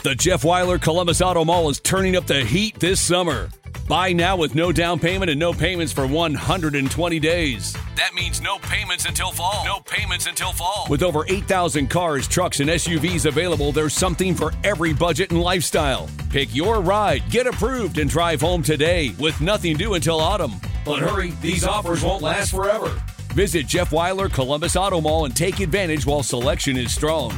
The Jeff Weiler Columbus Auto Mall is turning up the heat this summer. Buy now with no down payment and no payments for 120 days. That means no payments until fall. No payments until fall. With over 8,000 cars, trucks, and SUVs available, there's something for every budget and lifestyle. Pick your ride, get approved, and drive home today with nothing due until autumn. But hurry, these offers won't last forever. Visit Jeff Weiler Columbus Auto Mall and take advantage while selection is strong.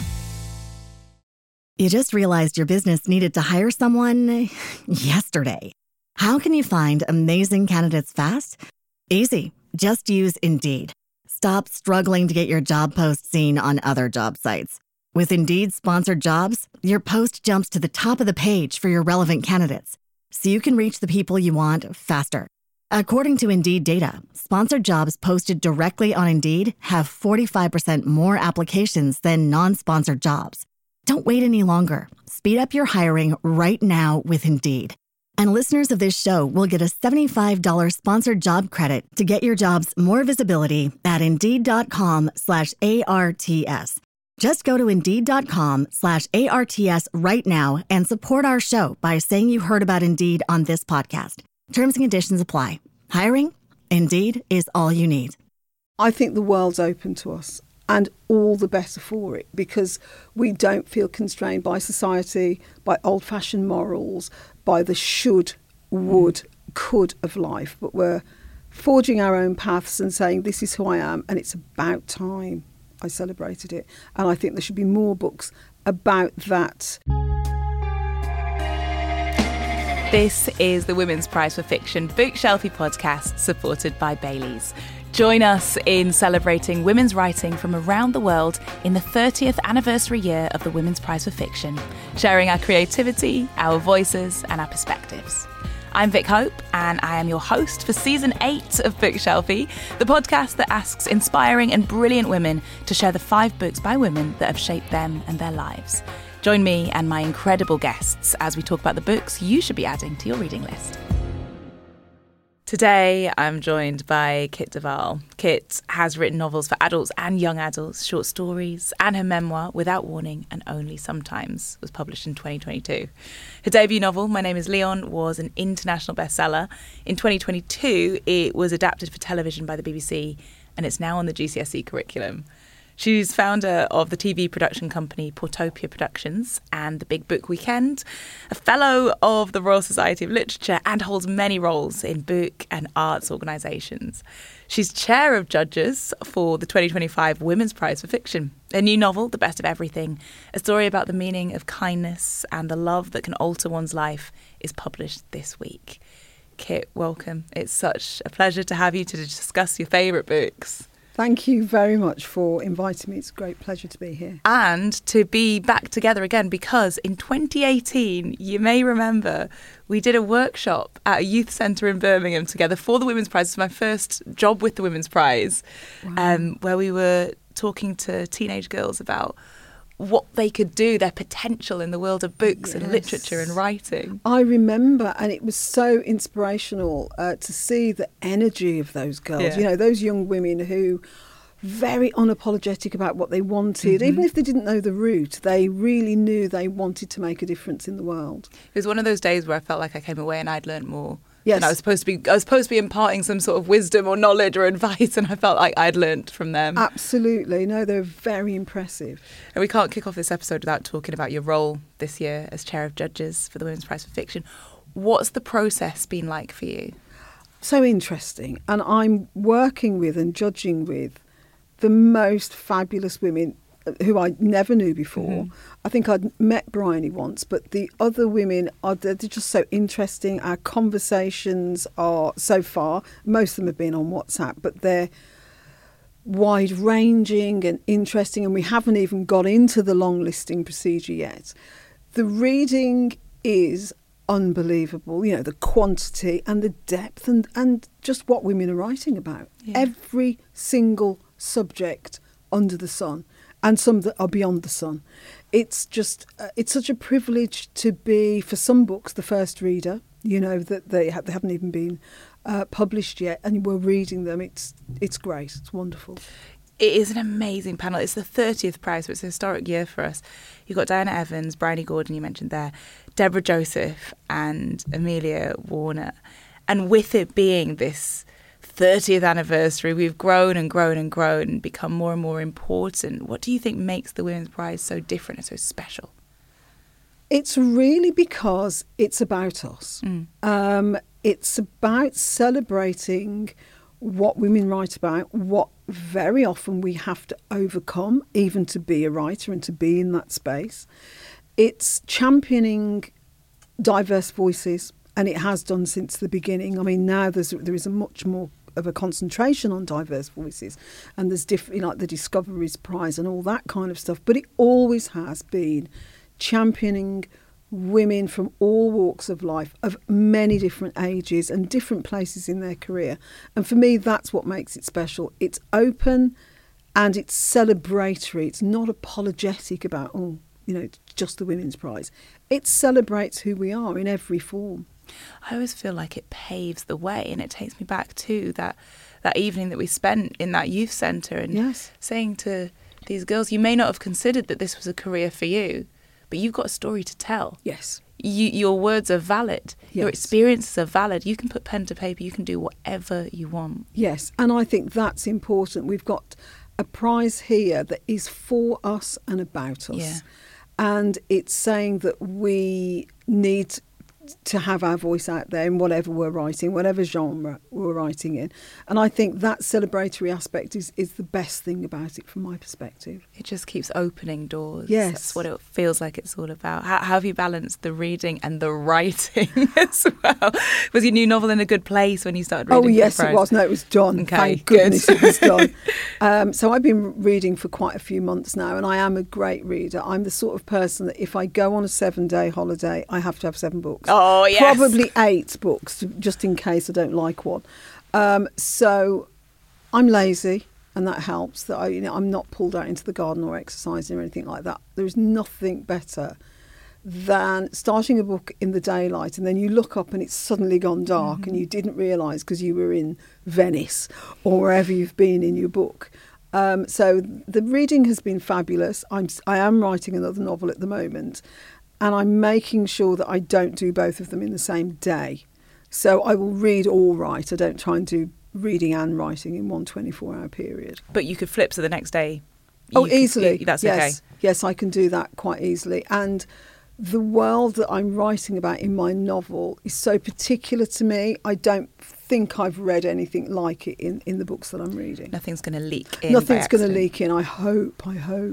You just realized your business needed to hire someone yesterday. How can you find amazing candidates fast? Easy. Just use Indeed. Stop struggling to get your job post seen on other job sites. With Indeed sponsored jobs, your post jumps to the top of the page for your relevant candidates, so you can reach the people you want faster. According to Indeed data, sponsored jobs posted directly on Indeed have 45% more applications than non-sponsored jobs. Don't wait any longer. Speed up your hiring right now with Indeed. And listeners of this show will get a $75 sponsored job credit to get your jobs more visibility at Indeed.com/ARTS. Just go to Indeed.com/ARTS right now and support our show by saying you heard about Indeed on this podcast. Terms and conditions apply. Hiring? Indeed is all you need. I think the world's open to us, and all the better for it, because we don't feel constrained by society, by old-fashioned morals, by the should, would, could of life. But we're forging our own paths and saying, this is who I am, and it's about time I celebrated it. And I think there should be more books about that. This is the Women's Prize for Fiction Bookshelfie podcast, supported by Baileys. Join us in celebrating women's writing from around the world in the 30th anniversary year of the Women's Prize for Fiction, sharing our creativity, our voices, and our perspectives. I'm Vic Hope, and I am your host for Season 8 of Bookshelfie, the podcast that asks inspiring and brilliant women to share the 5 books by women that have shaped them and their lives. Join me and my incredible guests as we talk about the books you should be adding to your reading list. Today, I'm joined by Kit de Waal. Kit has written novels for adults and young adults, short stories, and her memoir, Without Warning and Only Sometimes, was published in 2022. Her debut novel, My Name is Leon, was an international bestseller. In 2022, it was adapted for television by the BBC, and it's now on the GCSE curriculum. She's founder of the TV production company Portopia Productions and the Big Book Weekend, a fellow of the Royal Society of Literature, and holds many roles in book and arts organisations. She's chair of judges for the 2025 Women's Prize for Fiction. Her new novel, The Best of Everything, a story about the meaning of kindness and the love that can alter one's life, is published this week. Kit, welcome. It's such a pleasure to have you to discuss your favourite books. Thank you very much for inviting me. It's a great pleasure to be here. And to be back together again, because in 2018, you may remember, we did a workshop at a youth centre in Birmingham together for the Women's Prize. It was my first job with the Women's Prize, Wow. where we were talking to teenage girls about what they could do, their potential in the world of books and literature and writing. I remember, and it was so inspirational to see the energy of those girls, Yeah. you know, those young women who very unapologetic about what they wanted. Even if they didn't know the route, they really knew they wanted to make a difference in the world. It was one of those days where I felt like I came away and I'd learned more. Yes. And I was supposed to be imparting some sort of wisdom or knowledge or advice, and I felt like I'd learnt from them. Absolutely. No, they're very impressive. And we can't kick off this episode without talking about your role this year as chair of judges for the Women's Prize for Fiction. What's the process been like for you? So interesting. And I'm working with and judging with the most fabulous women who I never knew before. I think I'd met Bryony once, but the other women they're just so interesting. Our conversations are, so far, most of them have been on WhatsApp, but they're wide-ranging and interesting, and we haven't even got into the long listing procedure yet. The reading is unbelievable, you know, the quantity and the depth and just what women are writing about. Yeah. Every single subject under the sun, and some that are beyond the sun. It's just, it's such a privilege to be, for some books, the first reader, you know, that they haven't even been published yet, and we're reading them. It's great. It's wonderful. It is an amazing panel. It's the 30th prize, so it's a historic year for us. You've got Diana Evans, Bryony Gordon, you mentioned there, Deborah Joseph and Amelia Warner. And with it being this 30th anniversary, we've grown and grown and grown and become more and more important. What do you think makes the Women's Prize so different and so special? It's really because it's about us. It's about celebrating what women write about, what very often we have to overcome, even to be a writer and to be in that space. It's championing diverse voices, and it has done since the beginning. I mean, now there is a much more of a concentration on diverse voices, and there's like the Discoveries Prize and all that kind of stuff. But it always has been championing women from all walks of life, of many different ages and different places in their career. And for me, that's what makes it special. It's open and it's celebratory. It's not apologetic about, just the Women's Prize. It celebrates who we are in every form. I always feel like it paves the way, and it takes me back to that evening that we spent in that youth centre and saying to these girls, you may not have considered that this was a career for you, but you've got a story to tell. Yes. Your words are valid. Yes. Your experiences are valid. You can put pen to paper. You can do whatever you want. Yes, and I think that's important. We've got a prize here that is for us and about us. Yeah. And it's saying that we need to have our voice out there in whatever we're writing, whatever genre we're writing in. And I think that celebratory aspect is the best thing about it from my perspective. It just keeps opening doors. Yes. That's what it feels like it's all about. How have you balanced the reading and the writing as well? Was your new novel in a good place when you started reading? Oh, yes, it was. No, it was done. Okay, thank goodness it was done. So I've been reading for quite a few months now, and I am a great reader. I'm the sort of person that if I go on a 7-day holiday, I have to have 7 books. Oh, yes. Probably 8 books, just in case I don't like one. So I'm lazy, and that helps. That I'm not pulled out into the garden or exercising or anything like that. There is nothing better than starting a book in the daylight, and then you look up and it's suddenly gone dark, and you didn't realise because you were in Venice or wherever you've been in your book. So the reading has been fabulous. I am writing another novel at the moment, and I'm making sure that I don't do both of them in the same day. So I will read or write. I don't try and do reading and writing in one 24-hour period. But you could flip, so the next day... easily. That's yes. okay. Yes, I can do that quite easily. And the world that I'm writing about in my novel is so particular to me. I don't think I've read anything like it in the books that I'm reading. Nothing's going to leak in. Nothing's going to leak in. I hope.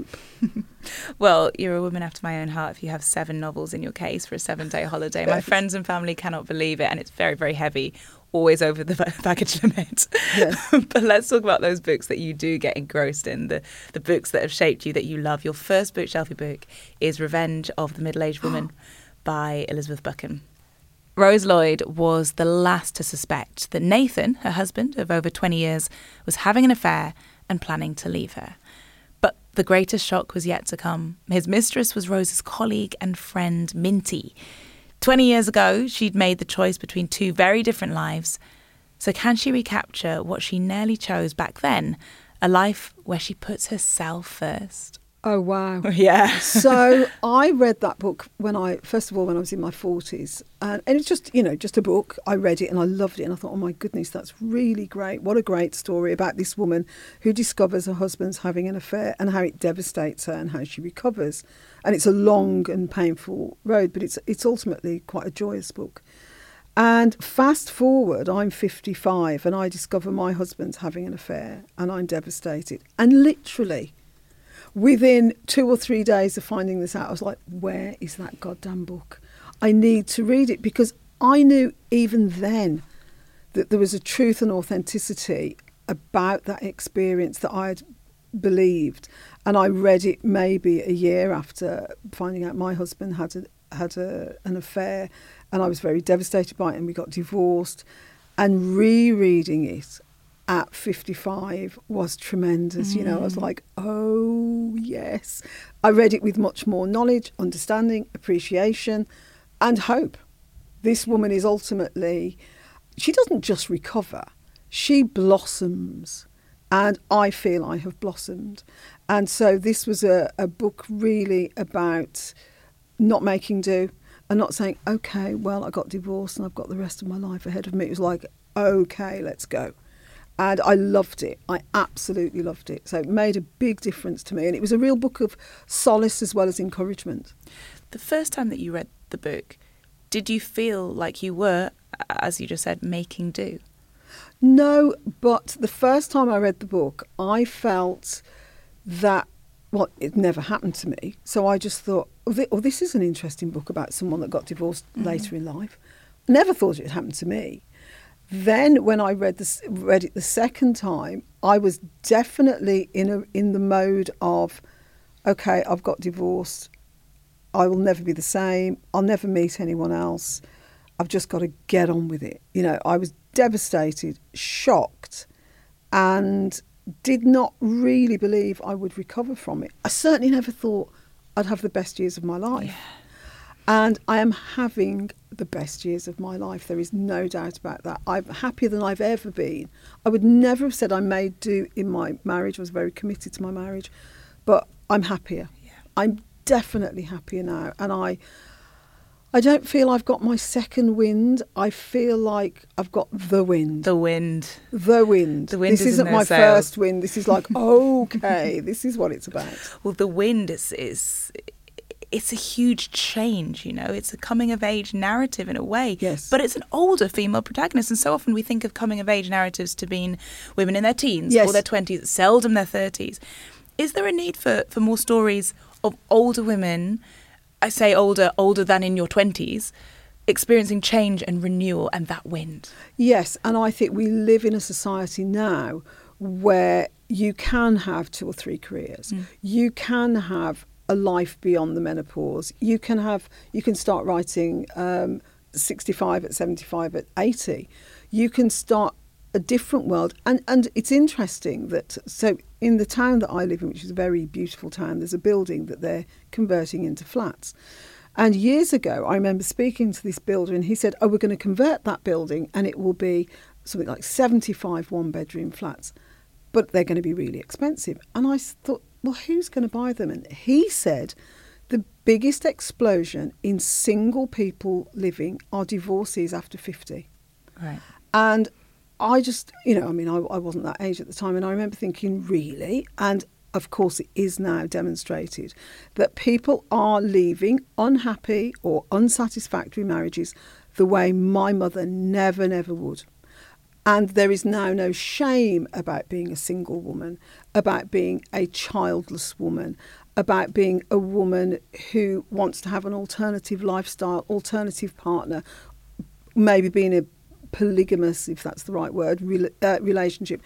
Well, you're a woman after my own heart if you have 7 novels in your case for a 7-day holiday. My friends and family cannot believe it, and it's very, very heavy, always over the baggage limit. Yes. But let's talk about those books that you do get engrossed in, the books that have shaped you, that you love. Your first bookshelfie book is Revenge of the Middle-Aged Woman by Elizabeth Buchan. Rose Lloyd was the last to suspect that Nathan, her husband of over 20 years, was having an affair and planning to leave her. But the greatest shock was yet to come. His mistress was Rose's colleague and friend, Minty. 20 years ago, she'd made the choice between 2 very different lives. So can she recapture what she nearly chose back then? A life where she puts herself first. Oh, wow. Yeah. So I read that book when I was in my 40s. And it's just a book. I read it and I loved it. And I thought, oh, my goodness, that's really great. What a great story about this woman who discovers her husband's having an affair and how it devastates her and how she recovers. And it's a long and painful road, but it's ultimately quite a joyous book. And fast forward, I'm 55 and I discover my husband's having an affair and I'm devastated. And literally, within 2 or 3 days of finding this out, I was like, where is that goddamn book? I need to read it, because I knew even then that there was a truth and authenticity about that experience that I had believed. And I read it maybe a year after finding out my husband had an affair, and I was very devastated by it, and we got divorced. And rereading it at 55 was tremendous. I was like, oh, yes. I read it with much more knowledge, understanding, appreciation and hope. This woman is ultimately, she doesn't just recover, she blossoms And I feel I have blossomed. And so this was a book really about not making do and not saying, OK, well, I got divorced and I've got the rest of my life ahead of me. It was like, OK, let's go. And I loved it. I absolutely loved it. So it made a big difference to me. And it was a real book of solace as well as encouragement. The first time that you read the book, did you feel like you were, as you just said, making do? No, but the first time I read the book, I felt that, well, it never happened to me. So I just thought, this is an interesting book about someone that got divorced later in life. Never thought it had happened to me. Then when I read it the second time, I was definitely in the mode of, OK, I've got divorced. I will never be the same. I'll never meet anyone else. I've just got to get on with it. You know, I was devastated, shocked, and did not really believe I would recover from it. I certainly never thought I'd have the best years of my life. Yeah. And I am having the best years of my life. There is no doubt about that. I'm happier than I've ever been. I would never have said I made do in my marriage. I was very committed to my marriage. But I'm happier. Yeah. I'm definitely happier now. And I don't feel I've got my second wind. I feel like I've got the wind. The wind. The wind. The wind this isn't my first wind. This is like, okay, this is what it's about. Well, the wind is it's a huge change, you know. It's a coming-of-age narrative in a way. Yes. But it's an older female protagonist, and so often we think of coming-of-age narratives to being women in their teens or their 20s, seldom their 30s. Is there a need for more stories of older women, I say older than in your 20s, experiencing change and renewal and that wind? Yes, and I think we live in a society now where you can have 2 or 3 careers. You can have a life beyond the menopause. You can start writing 65 at 75 at 80. You can start a different world. And it's interesting that, so in the town that I live in, which is a very beautiful town, there's a building that they're converting into flats. And years ago, I remember speaking to this builder and he said, we're going to convert that building and it will be something like 75 one-bedroom flats, but they're going to be really expensive. And I thought, well, who's going to buy them? And he said the biggest explosion in single people living are divorcees after 50. Right. And I just, I wasn't that age at the time. And I remember thinking, really? And of course, it is now demonstrated that people are leaving unhappy or unsatisfactory marriages the way my mother never would. And there is now no shame about being a single woman, about being a childless woman, about being a woman who wants to have an alternative lifestyle, alternative partner, maybe being a polygamous, if that's the right word, relationship.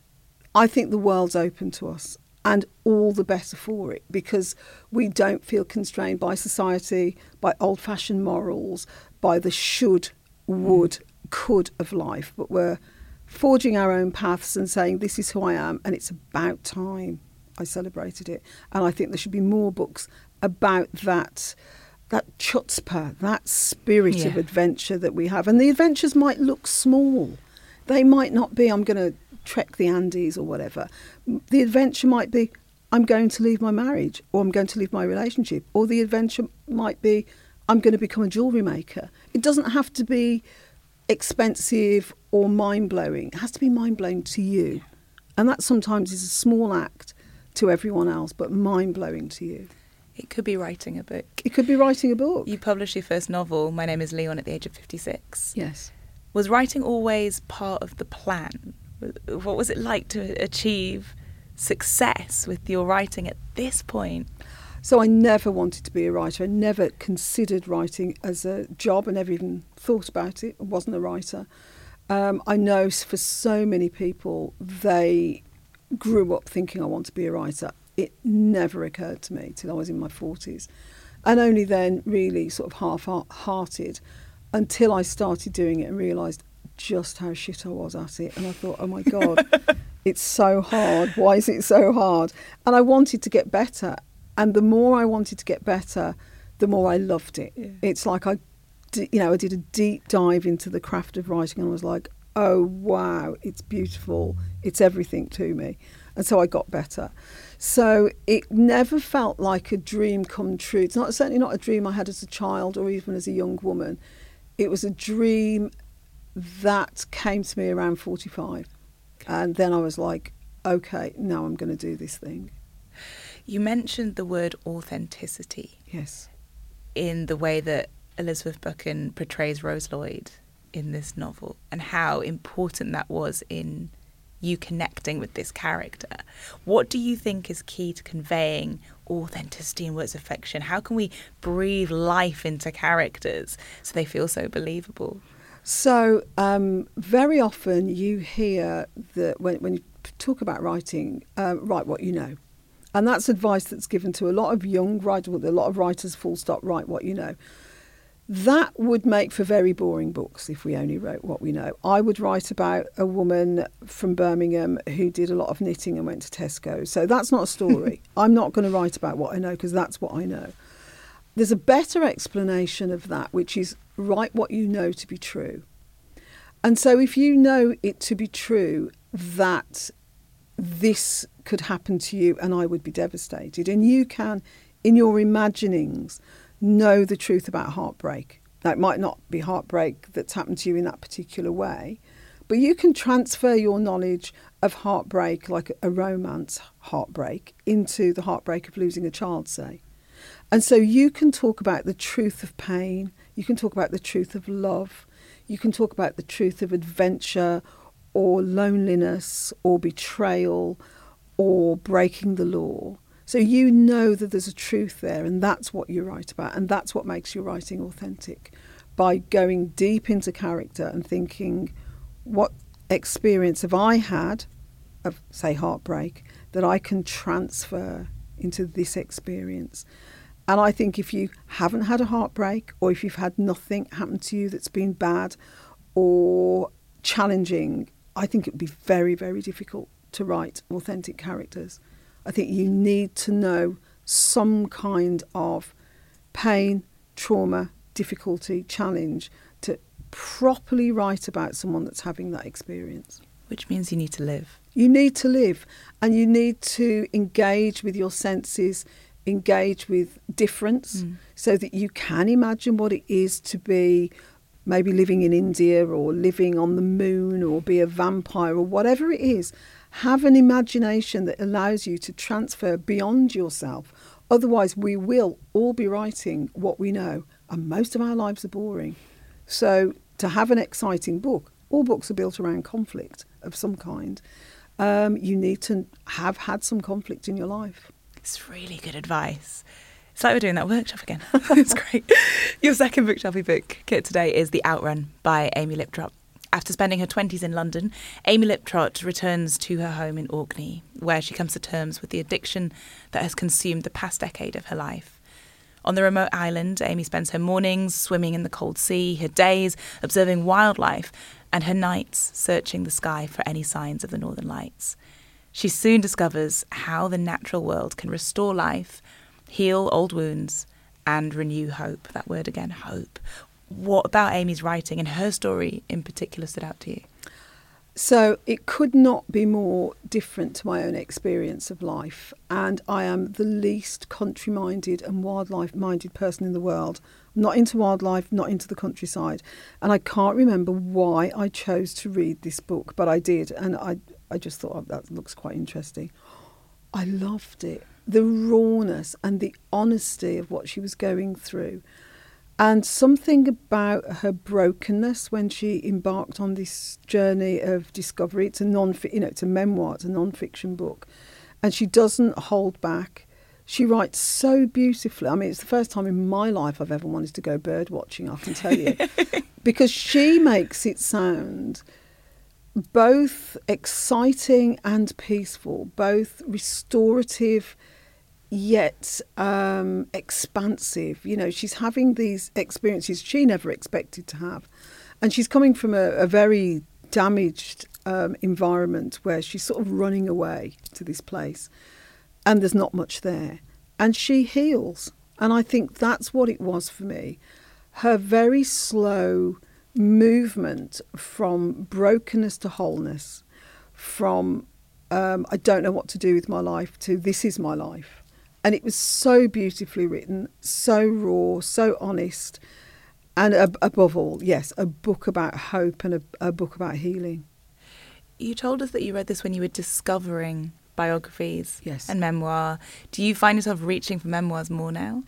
I think the world's open to us, and all the better for it, because we don't feel constrained by society, by old-fashioned morals, by the should, would, could of life, but we're forging our own paths and saying, this is who I am, and it's about time I celebrated it. And I think there should be more books about that chutzpah, that spirit of adventure that we have. And the adventures might look small. They might not be, I'm going to trek the Andes or whatever. The adventure might be, I'm going to leave my marriage, or I'm going to leave my relationship, or the adventure might be, I'm going to become a jewellery maker. It doesn't have to be expensive or mind-blowing. It has to be mind-blowing to you. And that sometimes is a small act to everyone else, but mind-blowing to you. It could be writing a book. It could be writing a book. You published your first novel, My Name is Leon, at the age of 56. Yes. Was writing always part of the plan? What was it like to achieve success with your writing at this point? So I never wanted to be a writer. I never considered writing as a job. I never even thought about it. I wasn't a writer. I know for so many people, they grew up thinking I want to be a writer. It never occurred to me till I was in my 40s. And only then really sort of half-hearted until I started doing it and realised just how shit I was at it. And I thought, oh my God, it's so hard. Why is it so hard? And I wanted to get better. And the more I wanted to get better, the more I loved it. Yeah. It's like I did a deep dive into the craft of writing and I was like, oh, wow, it's beautiful. It's everything to me. And so I got better. So it never felt like a dream come true. It's certainly not a dream I had as a child or even as a young woman. It was a dream that came to me around 45. And then I was like, okay, now I'm going to do this thing. You mentioned the word authenticity. Yes. In the way that Elizabeth Buchan portrays Rose Lloyd in this novel, and how important that was in you connecting with this character. What do you think is key to conveying authenticity in words of fiction? How can we breathe life into characters so they feel so believable? So very often you hear that when you talk about writing, write what you know. And that's advice that's given to a lot of young writers, a lot of writers, full stop, write what you know. That would make for very boring books if we only wrote what we know. I would write about a woman from Birmingham who did a lot of knitting and went to Tesco. So that's not a story. I'm not going to write about what I know because that's what I know. There's a better explanation of that, which is write what you know to be true. And so if you know it to be true that this could happen to you and I would be devastated, and you can, in your imaginings, know the truth about heartbreak. Now, it might not be heartbreak that's happened to you in that particular way, but you can transfer your knowledge of heartbreak, like a romance heartbreak, into the heartbreak of losing a child, say. And so you can talk about the truth of pain, you can talk about the truth of love, you can talk about the truth of adventure or loneliness or betrayal or breaking the law. So you know that there's a truth there, and that's what you write about, and that's what makes your writing authentic, by going deep into character and thinking, what experience have I had of, say, heartbreak, that I can transfer into this experience? And I think if you haven't had a heartbreak, or if you've had nothing happen to you that's been bad or challenging, I think it would be very, very difficult to write authentic characters. I think you need to know some kind of pain, trauma, difficulty, challenge to properly write about someone that's having that experience. Which means you need to live. You need to live, and you need to engage with your senses, engage with difference, so that you can imagine what it is to be maybe living in India or living on the moon or be a vampire or whatever it is. Have an imagination that allows you to transfer beyond yourself. Otherwise, we will all be writing what we know, and most of our lives are boring. So to have an exciting book, all books are built around conflict of some kind. You need to have had some conflict in your life. It's really good advice. It's like we're doing that workshop again. It's great. Your second bookshelfie book, Kit, today is The Outrun by Amy Liptrot. After spending her 20s in London, Amy Liptrot returns to her home in Orkney, where she comes to terms with the addiction that has consumed the past decade of her life. On the remote island, Amy spends her mornings swimming in the cold sea, her days observing wildlife, and her nights searching the sky for any signs of the Northern Lights. She soon discovers how the natural world can restore life, heal old wounds, and renew hope. That word again, hope. What about Amy's writing and her story in particular stood out to you? So it could not be more different to my own experience of life. And I am the least country-minded and wildlife-minded person in the world. I'm not into wildlife, not into the countryside. And I can't remember why I chose to read this book, but I did. And I just thought, oh, that looks quite interesting. I loved it. The rawness and the honesty of what she was going through. And something about her brokenness when she embarked on this journey of discovery. It's it's a memoir, it's a non-fiction book. And she doesn't hold back. She writes so beautifully. I mean, it's the first time in my life I've ever wanted to go bird watching, I can tell you. Because she makes it sound both exciting and peaceful, both restorative yet expansive. You know, she's having these experiences she never expected to have. And she's coming from a very damaged environment where she's sort of running away to this place and there's not much there. And she heals. And I think that's what it was for me. Her very slow movement from brokenness to wholeness, from I don't know what to do with my life to this is my life. And it was so beautifully written, so raw, so honest. And above all, yes, a book about hope and a book about healing. You told us that you read this when you were discovering biographies Yes. and memoir. Do you find yourself reaching for memoirs more now?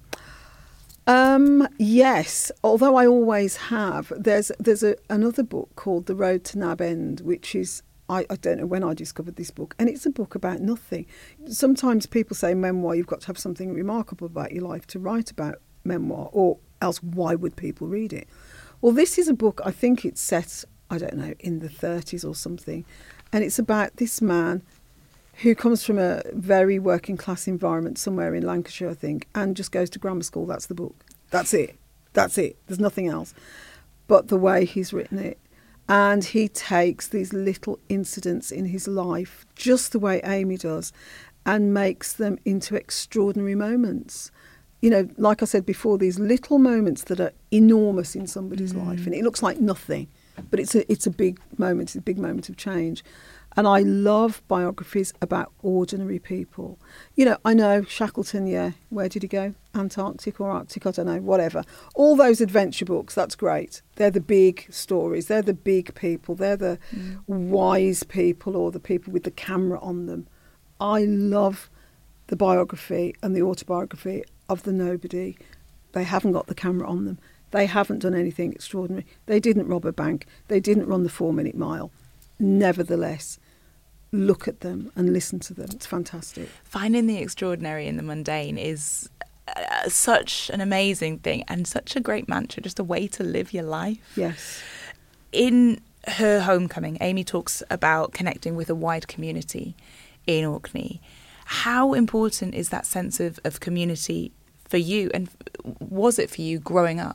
Yes, although I always have. There's another book called The Road to Nab End, which is, I don't know when I discovered this book, and it's a book about nothing. Sometimes people say memoir, you've got to have something remarkable about your life to write about memoir, or else why would people read it? Well, this is a book, I think it's set, I don't know, in the 30s or something, and it's about this man who comes from a very working class environment somewhere in Lancashire, I think, and just goes to grammar school. That's the book. That's it. There's nothing else. But the way he's written it, and he takes these little incidents in his life, just the way Amy does, and makes them into extraordinary moments. You know, like I said before, these little moments that are enormous in somebody's life, and it looks like nothing, but it's a big moment. It's a big moment of change. And I love biographies about ordinary people. You know, I know Shackleton, yeah, where did he go? Antarctic or Arctic, I don't know, whatever. All those adventure books, that's great. They're the big stories. They're the big people. They're the wise people, or the people with the camera on them. I love the biography and the autobiography of the nobody. They haven't got the camera on them. They haven't done anything extraordinary. They didn't rob a bank. They didn't run the 4-minute mile. Nevertheless, look at them and listen to them. It's fantastic. Finding the extraordinary in the mundane is such an amazing thing, and such a great mantra, just a way to live your life. Yes. In her homecoming, Amy talks about connecting with a wide community in Orkney. How important is that sense of community for you, and was it for you growing up?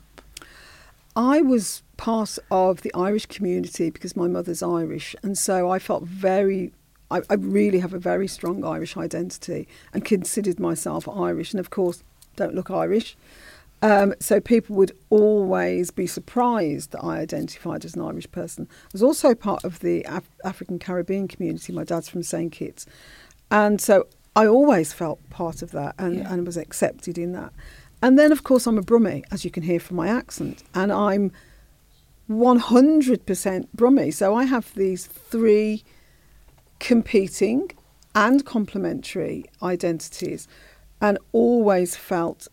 I was part of the Irish community because my mother's Irish, and so I felt I really have a very strong Irish identity and considered myself Irish, and of course don't look Irish. So people would always be surprised that I identified as an Irish person. I was also part of the African Caribbean community. My dad's from St Kitts, and so I always felt part of that and was accepted in that. And then, of course, I'm a Brummie, as you can hear from my accent, and I'm 100% Brummie. So I have these three competing and complementary identities, and always felt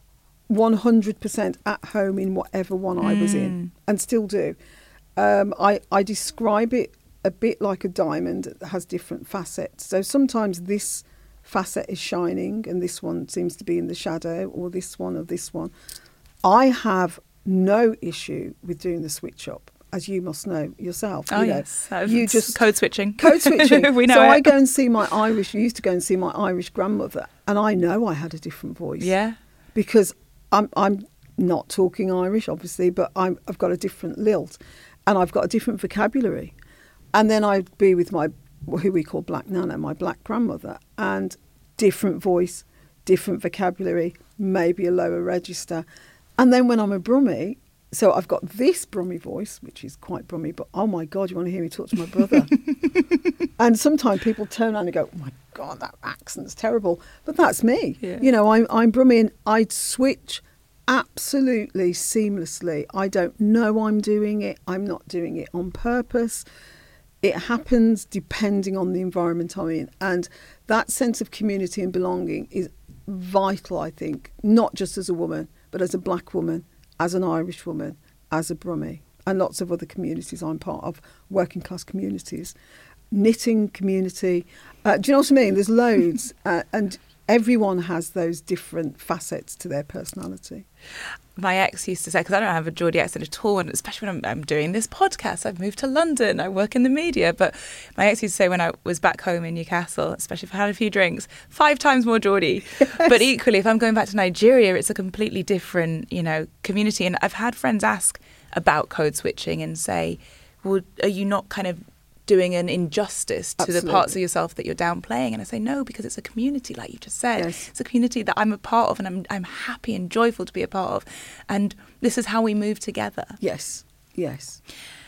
100% at home in whatever one I was in, and still do. I describe it a bit like a diamond that has different facets. So sometimes this facet is shining and this one seems to be in the shadow, or this one or this one. I have no issue with doing the switch up, as you must know yourself. Oh, you know, yes. you just code switching. Code switching. We know so it. I go and see used to go and see my Irish grandmother, and I know I had a different voice. Yeah. Because I'm not talking Irish, obviously, but I've got a different lilt, and I've got a different vocabulary. And then I'd be with who we call Black Nana, my black grandmother, and different voice, different vocabulary, maybe a lower register. And then when I'm a Brummie, so I've got this Brummie voice, which is quite Brummie, but oh my God, you want to hear me talk to my brother? And sometimes people turn around and go, oh my God, that accent's terrible. But that's me. Yeah. You know, I'm Brummie, and I'd switch absolutely seamlessly. I don't know I'm doing it. I'm not doing it on purpose. It happens depending on the environment I'm in. And that sense of community and belonging is vital, I think, not just as a woman, but as a black woman, as an Irish woman, as a Brummie, and lots of other communities I'm part of, working class communities, knitting community. Do you know what I mean? There's loads, and everyone has those different facets to their personality. My ex used to say, because I don't have a Geordie accent at all, and especially when I'm doing this podcast, I've moved to London, I work in the media, but my ex used to say when I was back home in Newcastle, especially if I had a few drinks, 5 times more Geordie. Yes. But equally, if I'm going back to Nigeria, it's a completely different, community. And I've had friends ask about code switching and say, well, are you not kind of doing an injustice to Absolutely. the parts of yourself that you're downplaying? And I say no, because it's a community, like you just said. Yes. It's a community that I'm a part of, and I'm happy and joyful to be a part of, and this is how we move together. Yes, Yes.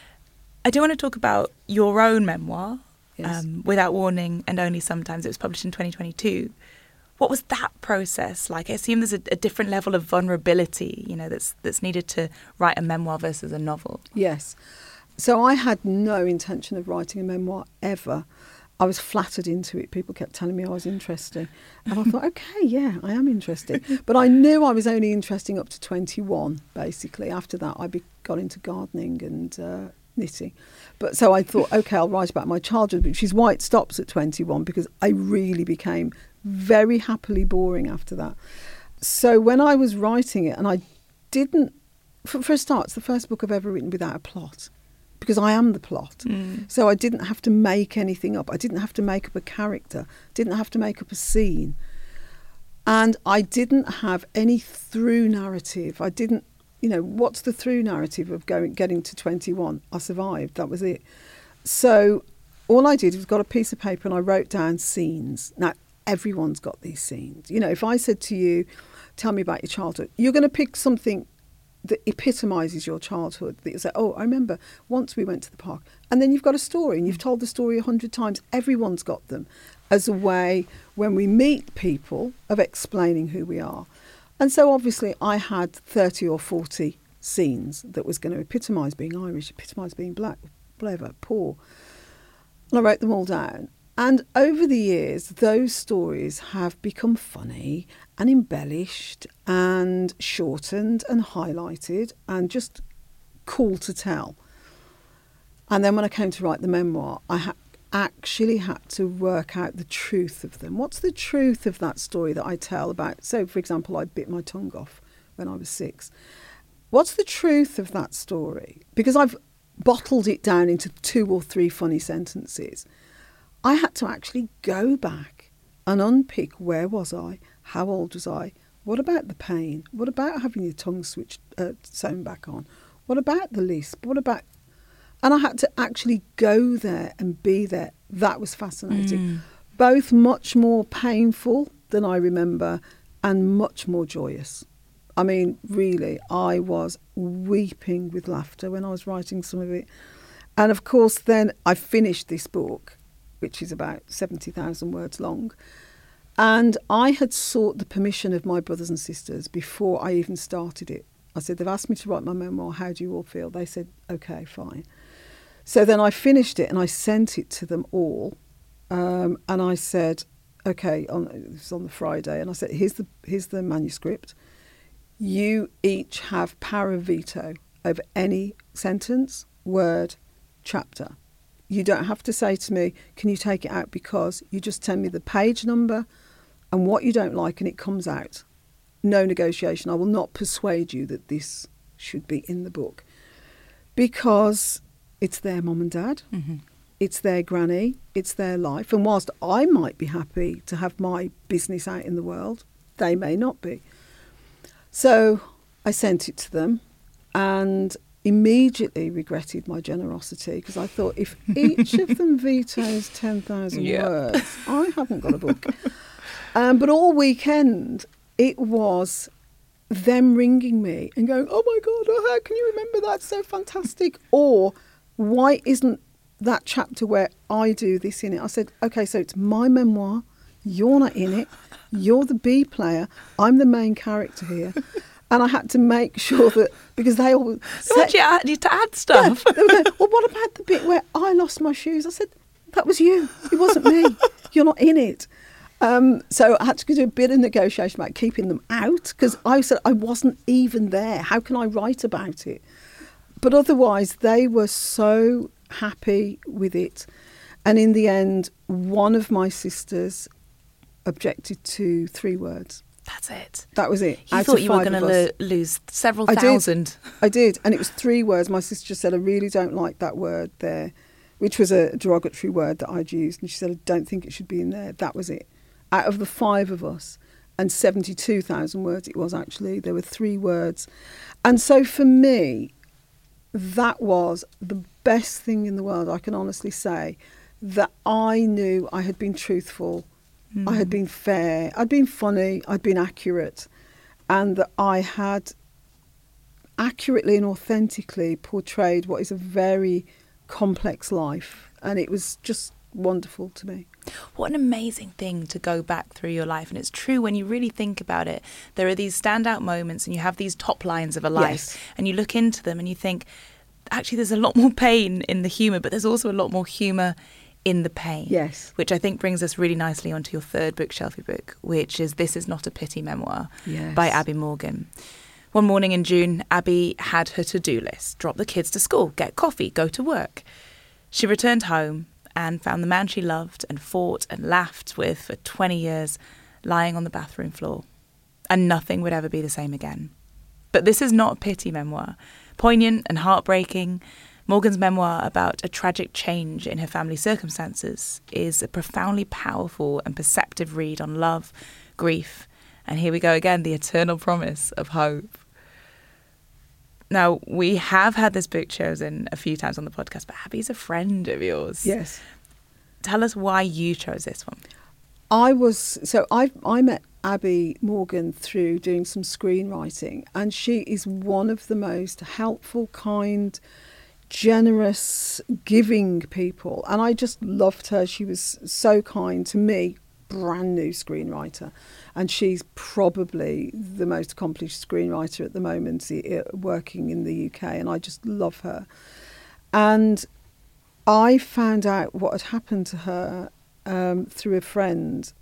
I do want to talk about your own memoir, Yes. Without Warning and Only Sometimes. It was published in 2022. What was that process like? I assume there's a different level of vulnerability, that's needed to write a memoir versus a novel. Yes. So I had no intention of writing a memoir ever. I was flattered into it. People kept telling me I was interesting. And I thought, okay, yeah, I am interesting. But I knew I was only interesting up to 21, basically. After that, I got into gardening and knitting. But so I thought, okay, I'll write about my childhood, which is why it stops at 21, because I really became very happily boring after that. So when I was writing it, and I didn't, for a start, it's the first book I've ever written without a plot, because I am the plot. So I didn't have to make anything up. I didn't have to make up a character. Didn't have to make up a scene. And I didn't have any through narrative. I didn't, what's the through narrative of getting to 21? I survived. That was it. So all I did was got a piece of paper and I wrote down scenes. Now, everyone's got these scenes. If I said to you, tell me about your childhood, you're going to pick something that epitomises your childhood, that you say, oh, I remember once we went to the park. And then you've got a story, and you've told the story 100 times. Everyone's got them as a way, when we meet people, of explaining who we are. And so obviously I had 30 or 40 scenes that was going to epitomise being Irish, epitomise being black, whatever, poor. And I wrote them all down. And over the years, those stories have become funny and embellished and shortened and highlighted and just cool to tell. And then when I came to write the memoir, I actually had to work out the truth of them. What's the truth of that story that I tell about? So, for example, I bit my tongue off when I was 6. What's the truth of that story? Because I've bottled it down into 2 or 3 funny sentences. I had to actually go back and unpick, where was I? How old was I? What about the pain? What about having your tongue sewn back on? What about the lisp? What about... And I had to actually go there and be there. That was fascinating. Both much more painful than I remember and much more joyous. I mean, really, I was weeping with laughter when I was writing some of it. And of course, then I finished this book, which is about 70,000 words long. And I had sought the permission of my brothers and sisters before I even started it. I said, they've asked me to write my memoir. How do you all feel? They said, OK, fine. So then I finished it and I sent it to them all. And I said, OK, it was on the Friday. And I said, here's the manuscript. You each have power of veto over any sentence, word, chapter. You don't have to say to me, can you take it out? Because you just tell me the page number and what you don't like and it comes out. No negotiation. I will not persuade you that this should be in the book. Because it's their mum and dad. Mm-hmm. It's their granny. It's their life. And whilst I might be happy to have my business out in the world, they may not be. So I sent it to them and immediately regretted my generosity, because I thought, if each of them vetoes 10,000 words, I haven't got a book. But all weekend, it was them ringing me and going, oh my God, how can you remember that? So fantastic. Or, why isn't that chapter where I do this in it? I said, OK, so it's my memoir. You're not in it. You're the B player. I'm the main character here. And I had to make sure that, because they all said... You need to add stuff. Yeah, they would go, well, what about the bit where I lost my shoes? I said, that was you. It wasn't me. You're not in it. So I had to do a bit of negotiation about keeping them out, because I said I wasn't even there. How can I write about it? But otherwise, they were so happy with it. And in the end, one of my sisters objected to 3 words. That's it. That was it. You thought you were going to lose several thousand. I did. And it was 3 words. My sister just said, I really don't like that word there, which was a derogatory word that I'd used. And she said, I don't think it should be in there. That was it. Out of the 5 of us, and 72,000 words it was actually, there were 3 words. And so for me, that was the best thing in the world. I can honestly say that I knew I had been truthful. I had been fair, I'd been funny, I'd been accurate, and that I had accurately and authentically portrayed what is a very complex life. And it was just wonderful to me. What an amazing thing to go back through your life. And it's true, when you really think about it, there are these standout moments and you have these top lines of a life. Yes. And you look into them and you think, actually, there's a lot more pain in the humour, but there's also a lot more humour in the pain. Yes. Which I think brings us really nicely onto your third bookshelfie book, which is This Is Not a Pity Memoir Yes. by Abi Morgan. One morning in June, Abi had her to-do list: drop the kids to school, get coffee, go to work. She returned home and found the man she loved and fought and laughed with for 20 years lying on the bathroom floor. And nothing would ever be the same again. But this is not a pity memoir. Poignant and heartbreaking, Morgan's memoir about a tragic change in her family circumstances is a profoundly powerful and perceptive read on love, grief, and here we go again, the eternal promise of hope. Now, we have had this book chosen a few times on the podcast, but Abi's a friend of yours. Yes. Tell us why you chose this one. I met Abi Morgan through doing some screenwriting, and she is one of the most helpful, kind, generous, giving people. And I just loved her. She was so kind to me, brand new screenwriter. And she's probably the most accomplished screenwriter at the moment working in the UK. And I just love her. And I found out what had happened to her through a friend.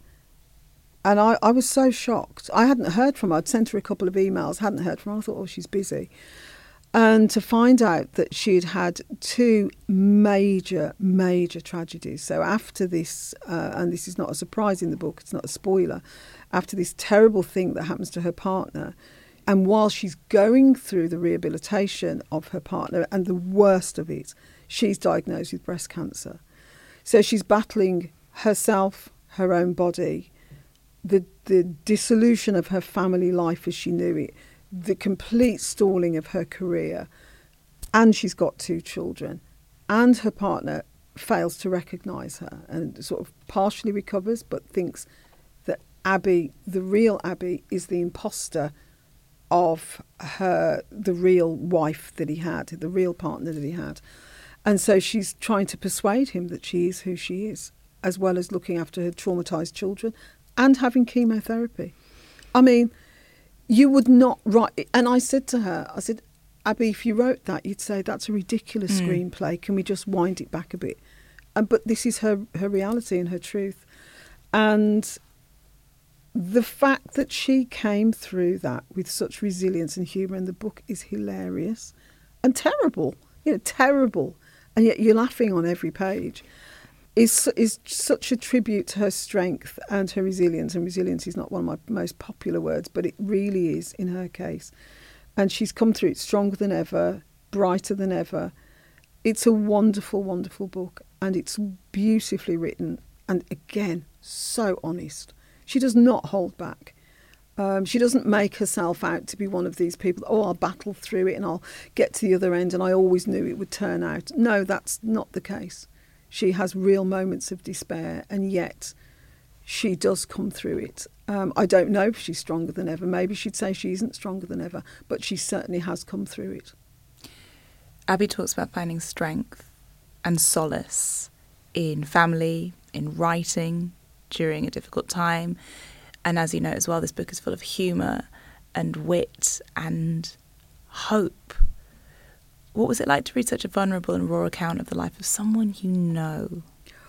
And I was so shocked. I hadn't heard from her. I'd sent her a couple of emails, hadn't heard from her. I thought, oh, she's busy. And to find out that she'd had two major, major tragedies. So after this, and this is not a surprise in the book, it's not a spoiler, after this terrible thing that happens to her partner, and while she's going through the rehabilitation of her partner, and the worst of it, she's diagnosed with breast cancer. So she's battling herself, her own body, the dissolution of her family life as she knew it, the complete stalling of her career, and she's got two children, and her partner fails to recognise her and sort of partially recovers, but thinks that Abi, the real Abi, is the imposter of the real wife that he had, the real partner that he had. And so she's trying to persuade him that she is who she is, as well as looking after her traumatised children and having chemotherapy. I mean, you would not write... And I said to her, Abi, if you wrote that, you'd say, that's a ridiculous screenplay. Can we just wind it back a bit? But this is her reality and her truth. And the fact that she came through that with such resilience and humour, and the book is hilarious and terrible, terrible, and yet you're laughing on every page, is such a tribute to her strength and her resilience. And resilience is not one of my most popular words, but it really is in her case. And she's come through it stronger than ever, brighter than ever. It's a wonderful, wonderful book, and it's beautifully written, and again, so honest. She does not hold back. She doesn't make herself out to be one of these people, I'll battle through it and I'll get to the other end and I always knew it would turn out. No, that's not the case. She has real moments of despair, and yet she does come through it. I don't know if she's stronger than ever. Maybe she'd say she isn't stronger than ever, but she certainly has come through it. Abi talks about finding strength and solace in family, in writing, during a difficult time. And as you know as well, this book is full of humour and wit and hope. What was it like to read such a vulnerable and raw account of the life of someone you know?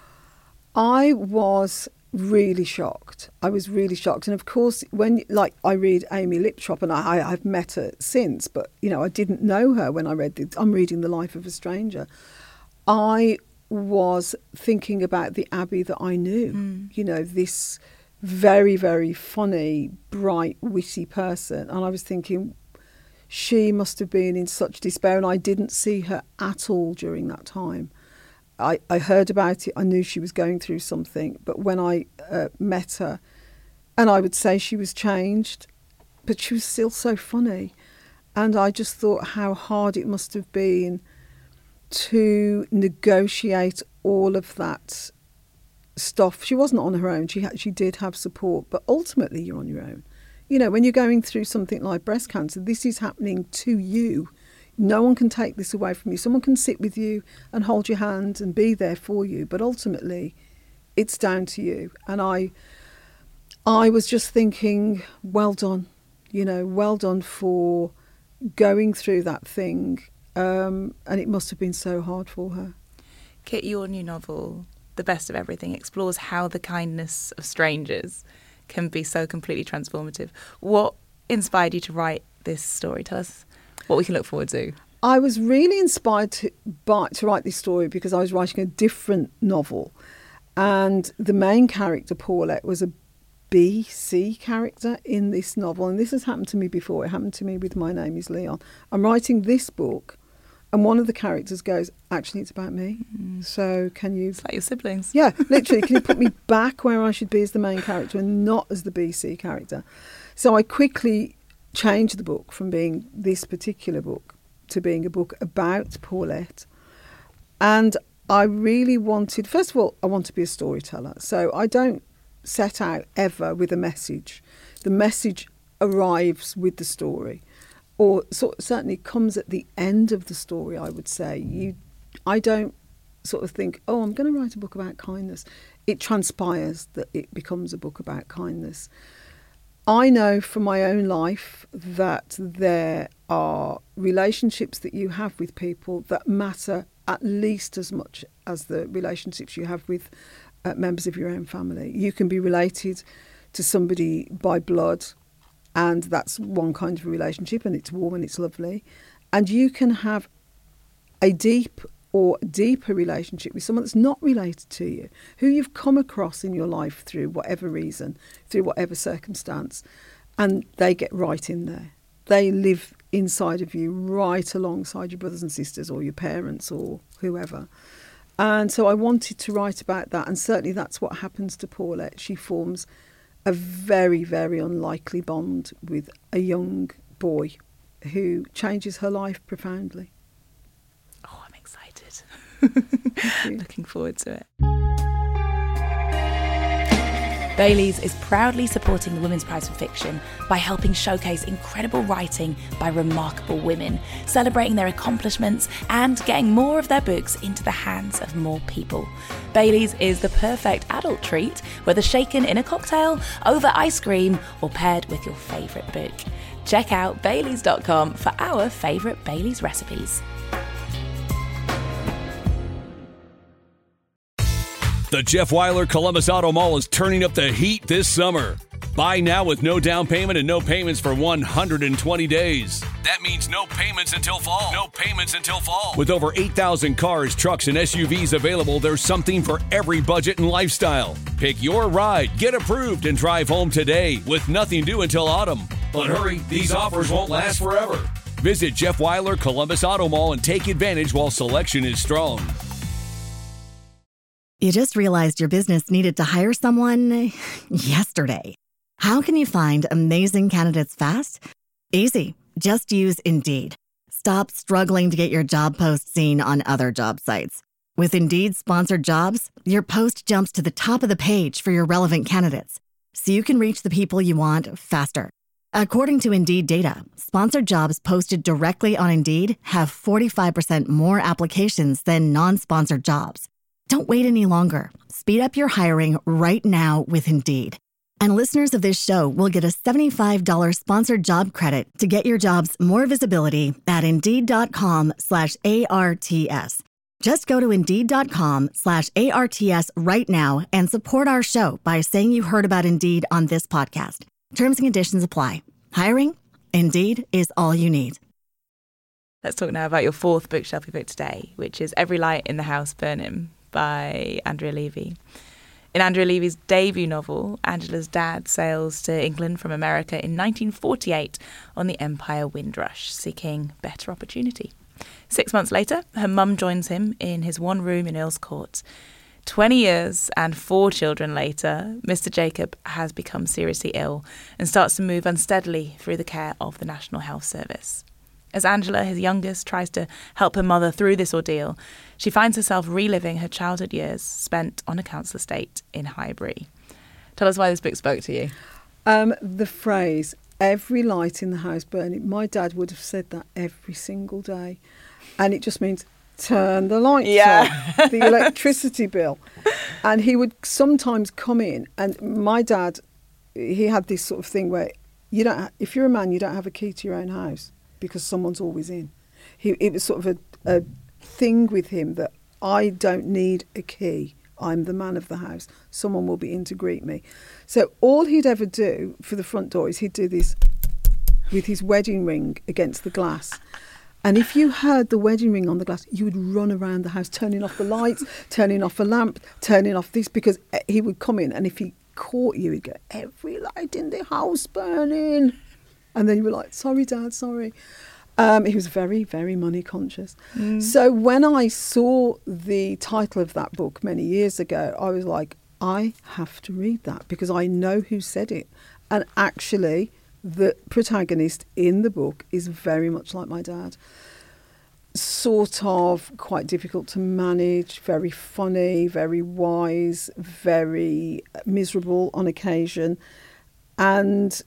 I was really shocked. I was really shocked. And of course, I read Amy Liptrop, and I've met her since, but, I didn't know her when I read I'm reading The Life of a Stranger. I was thinking about the Abi that I knew, this very, very funny, bright, witty person. And I was thinking, she must have been in such despair, and I didn't see her at all during that time. I heard about it, I knew she was going through something, but when I met her, and I would say she was changed, but she was still so funny. And I just thought how hard it must have been to negotiate all of that stuff. She wasn't on her own, she did have support, but ultimately you're on your own. when you're going through something like breast cancer, this is happening to you. No one can take this away from you. Someone can sit with you and hold your hand and be there for you, but ultimately it's down to you. And I was just thinking, well done, well done for going through that thing. And it must have been so hard for her. Kit, your new novel, The Best of Everything, explores how the kindness of strangers can be so completely transformative. What inspired you to write this story? Tell us what we can look forward to. I was really inspired to write this story because I was writing a different novel, and the main character, Paulette, was a BC character in this novel, and this has happened to me before. It happened to me with My Name is Leon. I'm writing this book, and one of the characters goes, actually, it's about me. So can you... It's like your siblings. Yeah, literally. Can you put me back where I should be as the main character and not as the BC character? So I quickly changed the book from being this particular book to being a book about Paulette. And I really wanted... First of all, I want to be a storyteller. So I don't set out ever with a message. The message arrives with the story, or certainly comes at the end of the story, I would say. I don't sort of think, oh, I'm going to write a book about kindness. It transpires that it becomes a book about kindness. I know from my own life that there are relationships that you have with people that matter at least as much as the relationships you have with members of your own family. You can be related to somebody by blood, and that's one kind of relationship, and it's warm and it's lovely. And you can have a deep or deeper relationship with someone that's not related to you, who you've come across in your life through whatever reason, through whatever circumstance, and they get right in there. They live inside of you, right alongside your brothers and sisters or your parents or whoever. And so I wanted to write about that, and certainly that's what happens to Paulette. She forms a very, very unlikely bond with a young boy who changes her life profoundly. Oh, I'm excited. Looking forward to it. Baileys is proudly supporting the Women's Prize for Fiction by helping showcase incredible writing by remarkable women, celebrating their accomplishments and getting more of their books into the hands of more people. Baileys is the perfect adult treat, whether shaken in a cocktail, over ice cream, or paired with your favourite book. Check out Baileys.com for our favourite Baileys recipes. The Jeff Weiler Columbus Auto Mall is turning up the heat this summer. Buy now with no down payment and no payments for 120 days. That means no payments until fall. No payments until fall. With over 8,000 cars, trucks, and SUVs available, there's something for every budget and lifestyle. Pick your ride, get approved, and drive home today with nothing due until autumn. But hurry, these offers won't last forever. Visit Jeff Weiler Columbus Auto Mall and take advantage while selection is strong. You just realized your business needed to hire someone yesterday. How can you find amazing candidates fast? Easy. Just use Indeed. Stop struggling to get your job post seen on other job sites. With Indeed sponsored jobs, your post jumps to the top of the page for your relevant candidates, so you can reach the people you want faster. According to Indeed data, sponsored jobs posted directly on Indeed have 45% more applications than non-sponsored jobs. Don't wait any longer. Speed up your hiring right now with Indeed. And listeners of this show will get a $75 sponsored job credit to get your jobs more visibility at Indeed.com/ARTS. Just go to Indeed.com/ARTS right now and support our show by saying you heard about Indeed on this podcast. Terms and conditions apply. Hiring? Indeed is all you need. Let's talk now about your fourth bookshelfie book today, which is Every Light in the House Burnham by Andrea Levy. In Andrea Levy's debut novel, Angela's dad sails to England from America in 1948 on the Empire Windrush, seeking better opportunity. 6 months later, her mum joins him in his one room in Earl's Court. 20 years and 4 children later, Mr. Jacob has become seriously ill and starts to move unsteadily through the care of the National Health Service. As Angela, his youngest, tries to help her mother through this ordeal, she finds herself reliving her childhood years spent on a council estate in Highbury. Tell us why this book spoke to you. The phrase, every light in the house burning, my dad would have said that every single day. And it just means turn the lights on, the electricity bill. And he would sometimes come in, and my dad, he had this sort of thing where if you're a man, you don't have a key to your own house because someone's always in. It was sort of a thing with him that I don't need a key. I'm the man of the house. Someone will be in to greet me. So all he'd ever do for the front door is he'd do this with his wedding ring against the glass. And if you heard the wedding ring on the glass, you would run around the house, turning off the lights, turning off a lamp, turning off this, because he would come in, and if he caught you, he'd go, every light in the house burning. And then you were like, sorry, Dad, sorry. He was very, very money conscious. So when I saw the title of that book many years ago, I was like, I have to read that because I know who said it. And actually, the protagonist in the book is very much like my dad. Sort of quite difficult to manage, very funny, very wise, very miserable on occasion, and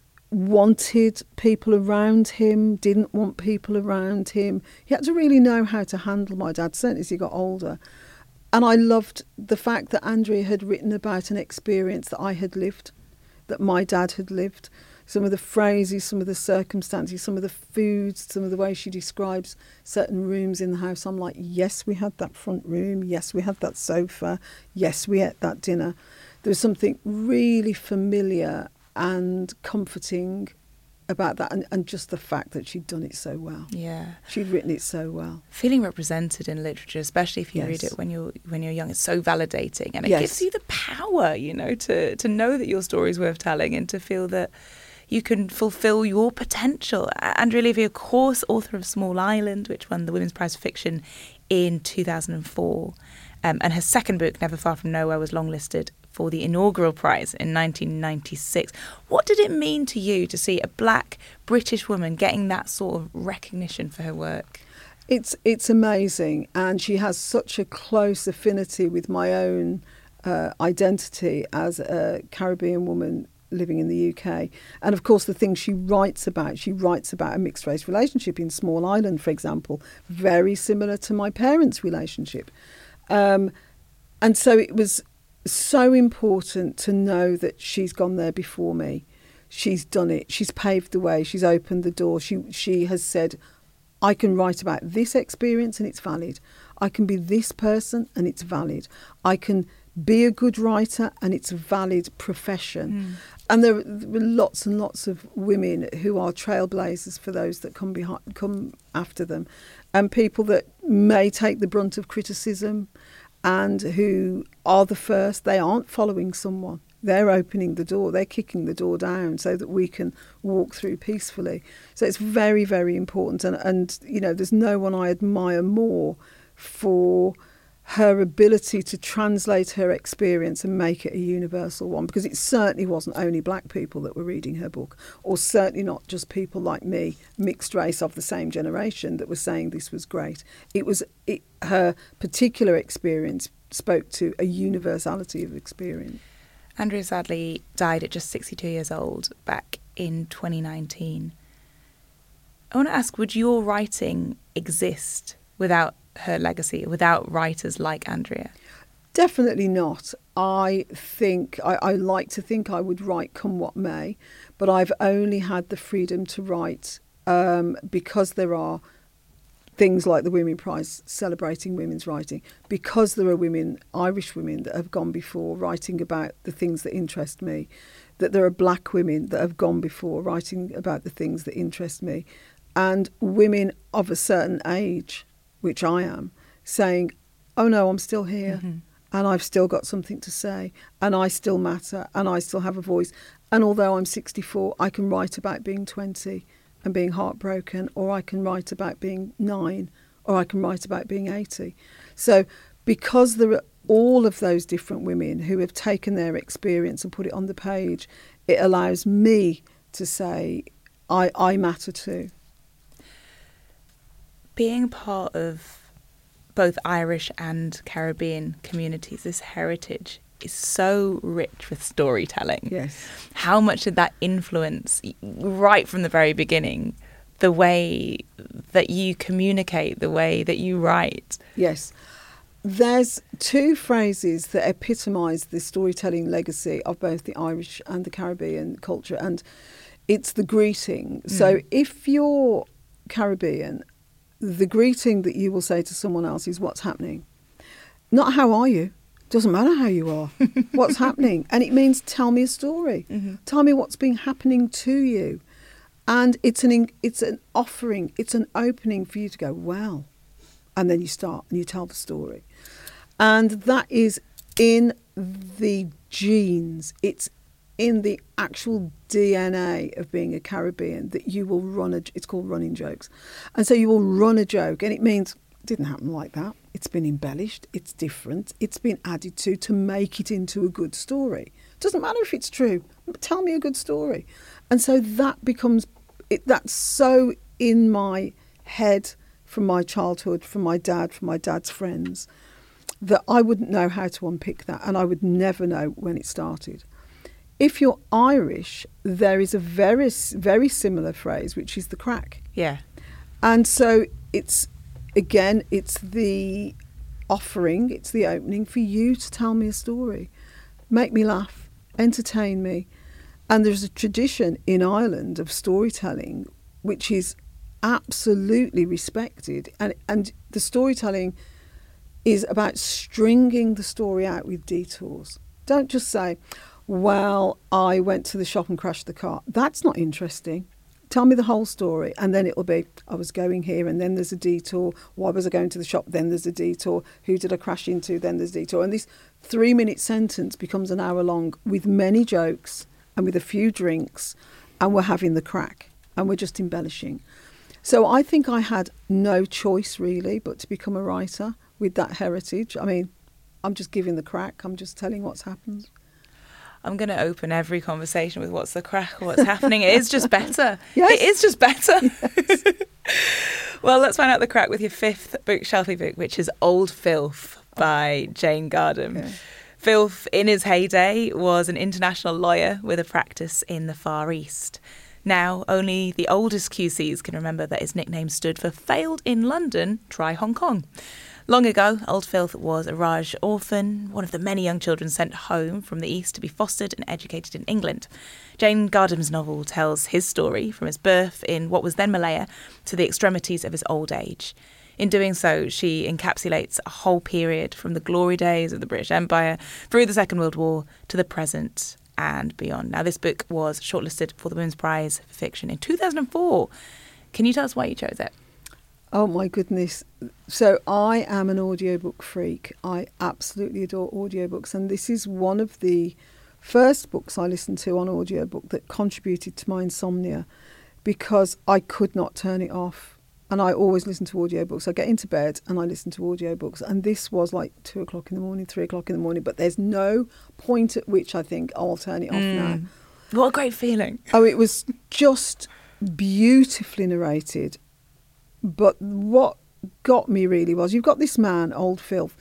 wanted people around him, didn't want people around him. He had to really know how to handle my dad, certainly as he got older. And I loved the fact that Andrea had written about an experience that I had lived, that my dad had lived. Some of the phrases, some of the circumstances, some of the foods, some of the way she describes certain rooms in the house. I'm like, yes, we had that front room. Yes, we had that sofa. Yes, we ate that dinner. There was something really familiar and comforting about that, and just the fact that she'd done it so well. Yeah, she'd written it so well. Feeling represented in literature, especially if you read it when you're young, it's so validating, and it gives you the power, to know that your story is worth telling and to feel that you can fulfil your potential. Andrea Levy, of course, author of Small Island, which won the Women's Prize for Fiction in 2004, and her second book, Never Far From Nowhere, was longlisted for the inaugural prize in 1996. What did it mean to you to see a black British woman getting that sort of recognition for her work? It's amazing, and she has such a close affinity with my own identity as a Caribbean woman living in the UK. And of course the things she writes about a mixed race relationship in Small Island, for example, very similar to my parents' relationship. And so it was so important to know that she's gone there before me. She's done it. She's paved the way. She's opened the door. She has said, I can write about this experience and it's valid. I can be this person and it's valid. I can be a good writer and it's a valid profession. And there were lots and lots of women who are trailblazers for those that come after them, and people that may take the brunt of criticism and who are the first. They aren't following someone. They're opening the door. They're kicking the door down so that we can walk through peacefully. So it's very, very important. And there's no one I admire more for her ability to translate her experience and make it a universal one, because it certainly wasn't only black people that were reading her book, or certainly not just people like me, mixed race of the same generation, that were saying this was great. Her particular experience spoke to a universality of experience. Andrea sadly died at just 62 years old back in 2019. I want to ask, would your writing exist without her legacy, without writers like Andrea? Definitely not. I like to think I would write come what may, but I've only had the freedom to write because there are things like the Women's Prize celebrating women's writing, because there are women, Irish women, that have gone before writing about the things that interest me, that there are black women that have gone before writing about the things that interest me, and women of a certain age, which I am, saying, oh no, I'm still here, and I've still got something to say, and I still matter, and I still have a voice. And although I'm 64, I can write about being 20 and being heartbroken, or I can write about being 9, or I can write about being 80. So because there are all of those different women who have taken their experience and put it on the page, it allows me to say, I matter too. Being part of both Irish and Caribbean communities, this heritage, is so rich with storytelling. Yes. How much did that influence, right from the very beginning, the way that you communicate, the way that you write? Yes. There's two phrases that epitomise the storytelling legacy of both the Irish and the Caribbean culture, and it's the greeting. So if you're Caribbean, the greeting that you will say to someone else is, "What's happening?" Not "How are you?" Doesn't matter how you are. What's happening? And it means tell me a story. Tell me what's been happening to you. And it's an offering, it's an opening for you to go, "Well," and then you start and you tell the story. And that is in the genes. It's in the actual DNA of being a Caribbean that you will it's called running jokes. And so you will run a joke, and it means it didn't happen like that. It's been embellished, it's different, it's been added to make it into a good story. Doesn't matter if it's true, but tell me a good story. And so that becomes, that's so in my head from my childhood, from my dad's friends, that I wouldn't know how to unpick that, and I would never know when it started. If you're Irish, there is a very, very similar phrase, which is the crack. Yeah. And so it's the offering, it's the opening for you to tell me a story. Make me laugh, entertain me. And there's a tradition in Ireland of storytelling which is absolutely respected. And the storytelling is about stringing the story out with detours. Don't just say, "Well, I went to the shop and crashed the car." That's not interesting. Tell me the whole story, and then it'll be, "I was going here, and then there's a detour. Why was I going to the shop? Then there's a detour. Who did I crash into? Then there's a detour." And this 3-minute sentence becomes an hour long with many jokes and with a few drinks, and we're having the crack, and we're just embellishing. So I think I had no choice really but to become a writer with that heritage. I mean, I'm just giving the crack. I'm just telling what's happened. I'm going to open every conversation with "What's the crack?" or "What's happening?" It is just better. Yes. It is just better. Yes. Well, let's find out the crack with your 5th bookshelfie book, which is Old Filth by Jane Gardam. Okay. Filth, in his heyday, was an international lawyer with a practice in the Far East. Now, only the oldest QCs can remember that his nickname stood for "Failed in London, try Hong Kong." Long ago, Old Filth was a Raj orphan, one of the many young children sent home from the East to be fostered and educated in England. Jane Gardam's novel tells his story from his birth in what was then Malaya to the extremities of his old age. In doing so, she encapsulates a whole period from the glory days of the British Empire through the Second World War to the present and beyond. Now, this book was shortlisted for the Women's Prize for Fiction in 2004. Can you tell us why you chose it? Oh my goodness. So I am an audiobook freak. I absolutely adore audiobooks, and this is one of the first books I listened to on audiobook that contributed to my insomnia, because I could not turn it off. And I always listen to audiobooks. I get into bed and I listen to audiobooks, and this was like 2 o'clock in the morning, 3 o'clock in the morning, but there's no point at which I think, "Oh, I'll turn it off now." What a great feeling. Oh, it was just beautifully narrated. But what got me really was, you've got this man, Old Filth,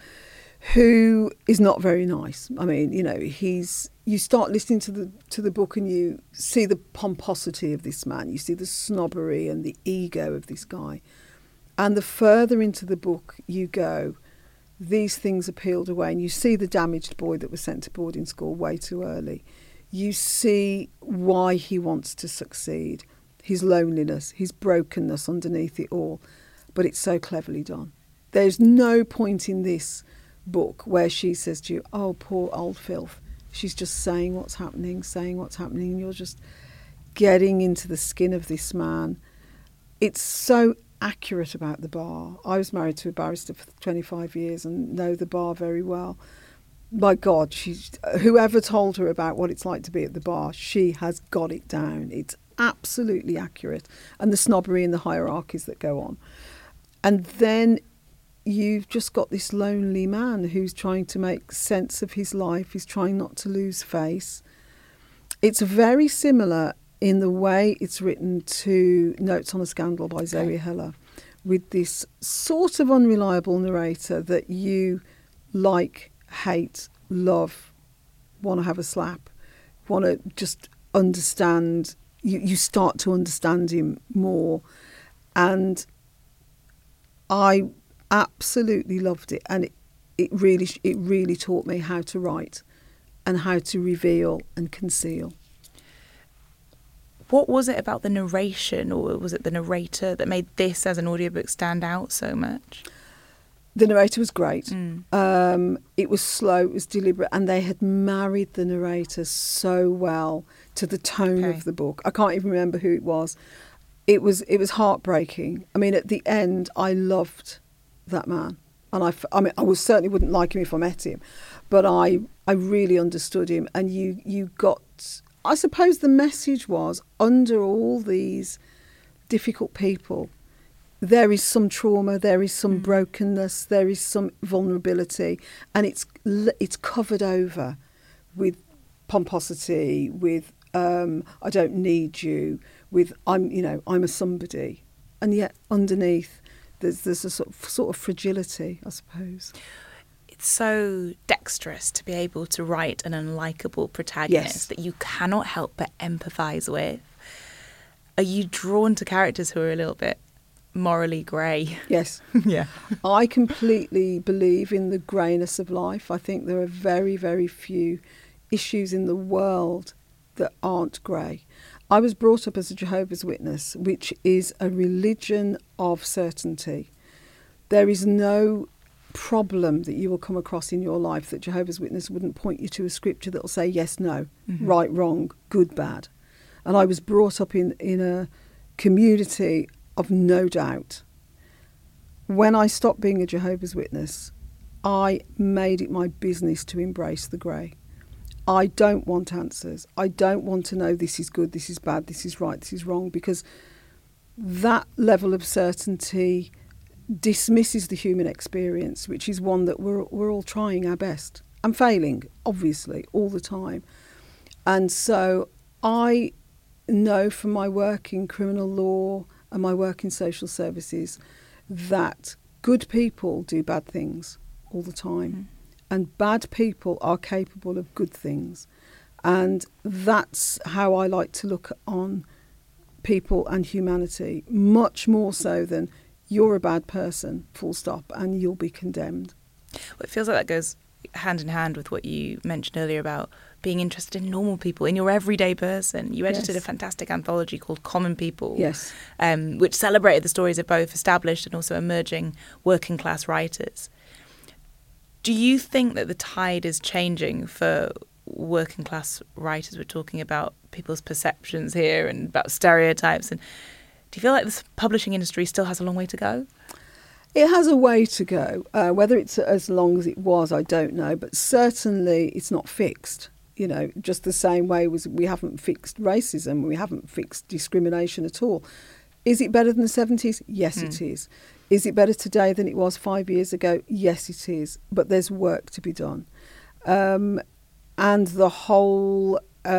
who is not very nice. I mean, you know, you start listening to the book and you see the pomposity of this man. You see the snobbery and the ego of this guy. And the further into the book you go, these things are peeled away, and you see the damaged boy that was sent to boarding school way too early. You see why he wants to succeed. His loneliness, his brokenness underneath it all. But it's so cleverly done. There's no point in this book where she says to you, "Oh, poor Old Filth." She's just saying what's happening, and you're just getting into the skin of this man. It's so accurate about the bar. I was married to a barrister for 25 years and know the bar very well. My God, whoever told her about what it's like to be at the bar, she has got it down. It's absolutely accurate, and the snobbery and the hierarchies that go on. And then you've just got this lonely man who's trying to make sense of his life. He's trying not to lose face. It's very similar in the way it's written to Notes on a Scandal by Zoe Heller, with this sort of unreliable narrator that you like, hate, love, want to have a slap, want to just understand. You start to understand him more, and I absolutely loved it, and it really taught me how to write and how to reveal and conceal. What was it about the narration, or was it the narrator, that made this as an audiobook stand out so much? The narrator was great. It was slow, it was deliberate, and they had married the narrator so well to the tone of the book. I can't even remember who it was. It was heartbreaking. I mean, at the end, I loved that man. And I certainly wouldn't like him if I met him, but I really understood him. And you got, I suppose the message was, under all these difficult people, there is some trauma, there is some brokenness, there is some vulnerability, and it's covered over with pomposity, with I don't need you, with I'm a somebody, and yet underneath there's a sort of fragility, I suppose. It's so dexterous to be able to write an unlikable protagonist that you cannot help but empathise with. Are you drawn to characters who are a little bit morally grey? Yes. Yeah. I completely believe in the greyness of life. I think there are very, very few issues in the world that aren't grey. I was brought up as a Jehovah's Witness, which is a religion of certainty. There is no problem that you will come across in your life that Jehovah's Witness wouldn't point you to a scripture that will say yes, no, right, wrong, good, bad. And I was brought up in a community of no doubt. When I stopped being a Jehovah's Witness, I made it my business to embrace the grey. I don't want answers. I don't want to know this is good, this is bad, this is right, this is wrong, because that level of certainty dismisses the human experience, which is one that we're all trying our best and failing, obviously, all the time. And so I know from my work in criminal law and my work in social services that good people do bad things all the time. And bad people are capable of good things. And that's how I like to look on people and humanity, much more so than you're a bad person, full stop, and you'll be condemned. Well, it feels like that goes hand in hand with what you mentioned earlier about being interested in normal people, in your everyday person. You edited a fantastic anthology called Common People, which celebrated the stories of both established and also emerging working class writers. Do you think that the tide is changing for working class writers? We're talking about people's perceptions here and about stereotypes. And do you feel like the publishing industry still has a long way to go? It has a way to go. Whether it's as long as it was, I don't know. But certainly it's not fixed. You know, just the same way we haven't fixed racism, we haven't fixed discrimination at all. Is it better than the 70s? Yes, it is. Is it better today than it was 5 years ago? Yes, it is. But there's work to be done. And the whole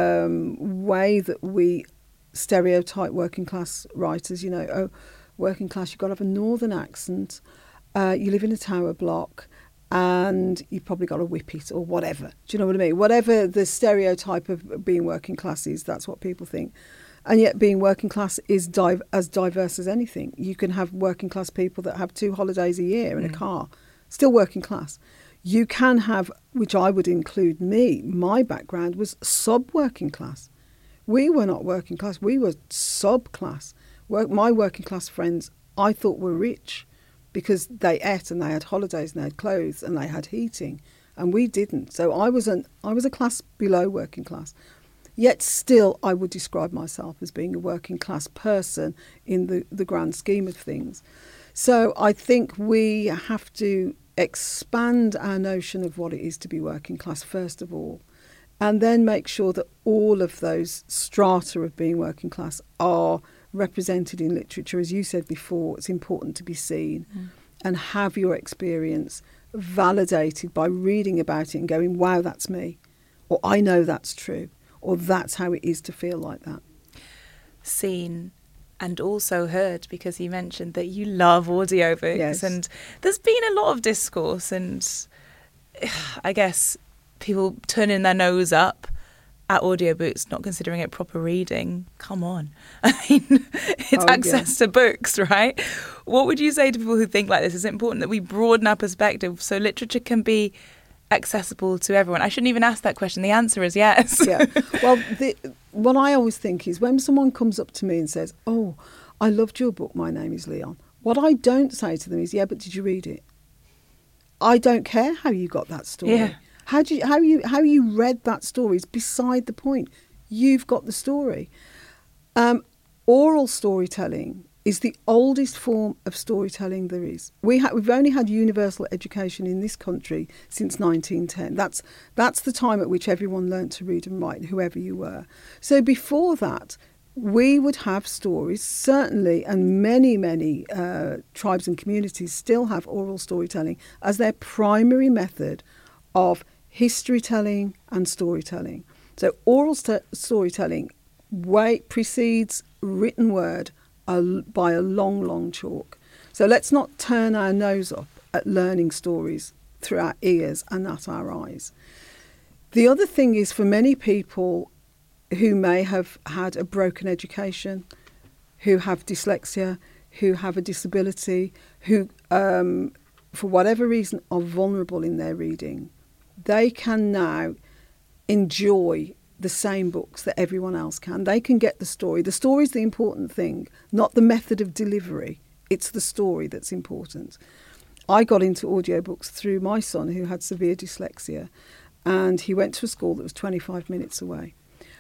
way that we stereotype working class writers, working class, you've got to have a northern accent, you live in a tower block, and you've probably got to whip it or whatever. Do you know what I mean? Whatever the stereotype of being working class is, that's what people think. And yet being working class is as diverse as anything. You can have working class people that have 2 holidays a year in a car, still working class. You can have, which I would include me, my background was sub-working class. We were not working class, we were sub-class. My working class friends, I thought were rich because they ate and they had holidays and they had clothes and they had heating, and we didn't. So I was a class below working class. Yet still, I would describe myself as being a working class person in the grand scheme of things. So I think we have to expand our notion of what it is to be working class, first of all, and then make sure that all of those strata of being working class are represented in literature. As you said before, it's important to be seen and have your experience validated by reading about it and going, wow, that's me, or I know that's true, or that's how it is to feel like that. Seen and also heard, because you mentioned that you love audiobooks. Yes. And there's been a lot of discourse and I guess people turning their nose up at audiobooks, not considering it proper reading. Come on. I mean, it's access to books, right? What would you say to people who think like this? Is it important that we broaden our perspective so literature can be accessible to everyone? I shouldn't even ask that question. The answer is yes. Yeah. Well, what I always think is when someone comes up to me and says, "Oh, I loved your book, My Name is Leon," what I don't say to them is, "Yeah, but did you read it?" I don't care how you got that story. Yeah. How you read that story is beside the point. You've got the story. Oral storytelling is the oldest form of storytelling there is. We've only had universal education in this country since 1910. That's the time at which everyone learnt to read and write, whoever you were. So before that, we would have stories, certainly, and many tribes and communities still have oral storytelling as their primary method of history telling and storytelling. So oral storytelling precedes written word by a long chalk. So let's not turn our nose up at learning stories through our ears and not our eyes. The other thing is, for many people who may have had a broken education, who have dyslexia, who have a disability, who for whatever reason are vulnerable in their reading, they can now enjoy the same books that everyone else can. They can get the story. The story is the important thing, not the method of delivery. It's the story that's important. I got into audiobooks through my son, who had severe dyslexia, and he went to a school that was 25 minutes away.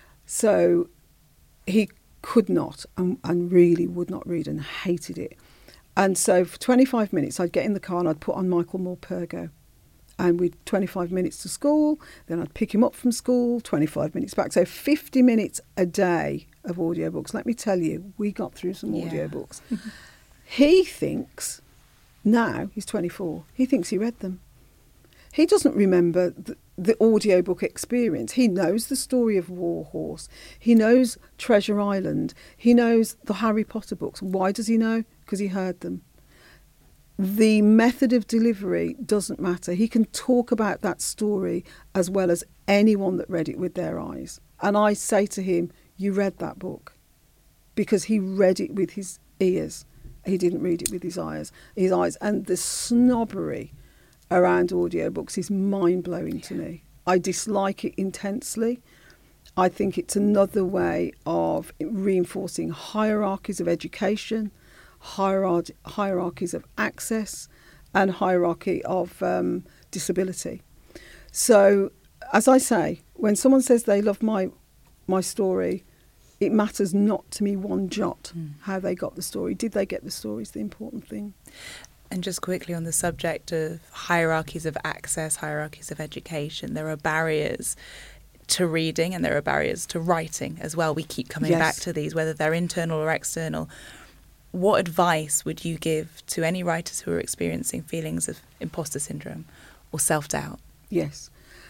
So he could not and really would not read and hated it. And so for 25 minutes, I'd get in the car and I'd put on Michael Morpurgo. And we'd 25 minutes to school, then I'd pick him up from school, 25 minutes back. So 50 minutes a day of audiobooks. Let me tell you, we got through some audiobooks. He thinks, now he's 24, he thinks he read them. He doesn't remember the audiobook experience. He knows the story of War Horse. He knows Treasure Island. He knows the Harry Potter books. Why does he know? Because he heard them. The method of delivery doesn't matter. He can talk about that story as well as anyone that read it with their eyes. And I say to him, you read that book, because he read it with his ears. He didn't read it with his eyes. And the snobbery around audiobooks is mind-blowing to me. I dislike it intensely. I think it's another way of reinforcing hierarchies of education, hierarchies of access, and hierarchy of disability. So, as I say, when someone says they love my story, it matters not to me one jot how they got the story. Did they get the story is the important thing. And just quickly on the subject of hierarchies of access, hierarchies of education, there are barriers to reading and there are barriers to writing as well. We keep coming back to these, whether they're internal or external. What advice would you give to any writers who are experiencing feelings of imposter syndrome or self-doubt? Yes.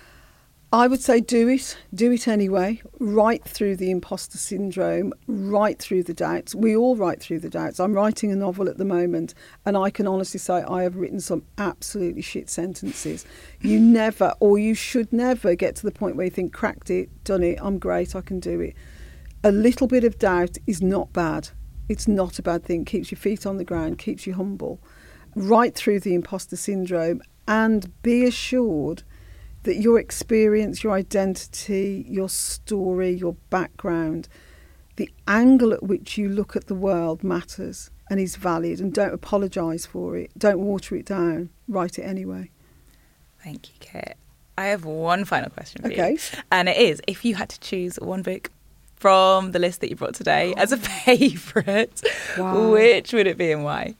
I would say do it anyway, right through the imposter syndrome, right through the doubts. We all write through the doubts. I'm writing a novel at the moment, and I can honestly say I have written some absolutely shit sentences. You never, or you should never, get to the point where you think, cracked it, done it, I'm great, I can do it. A little bit of doubt is not bad. It's not a bad thing. Keeps your feet on the ground, keeps you humble. Right through the imposter syndrome, and be assured that your experience, your identity, your story, your background, the angle at which you look at the world matters and is valid, and don't apologise for it. Don't water it down. Write it anyway. Thank you, Kit. I have one final question for you. Okay. And it is, if you had to choose one book from the list that you brought today as a favourite, which would it be and why?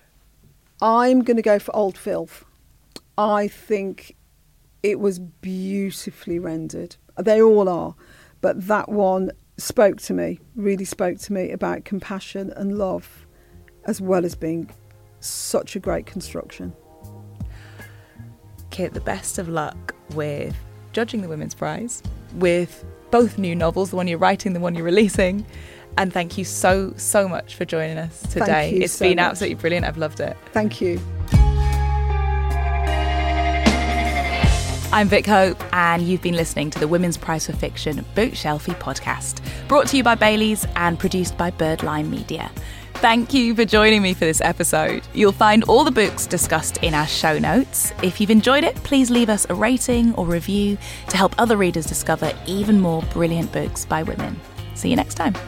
I'm going to go for Old Filth. I think it was beautifully rendered. They all are. But that one spoke to me, really spoke to me about compassion and love, as well as being such a great construction. Kit, the best of luck with judging the Women's Prize, with both new novels, the one you're writing, the one you're releasing. And thank you so much for joining us today. It's been absolutely brilliant. I've loved it. Thank you. I'm Vic Hope, and you've been listening to the Women's Prize for Fiction Bookshelfie podcast, brought to you by Baileys and produced by Birdline Media. Thank you for joining me for this episode. You'll find all the books discussed in our show notes. If you've enjoyed it, please leave us a rating or review to help other readers discover even more brilliant books by women. See you next time.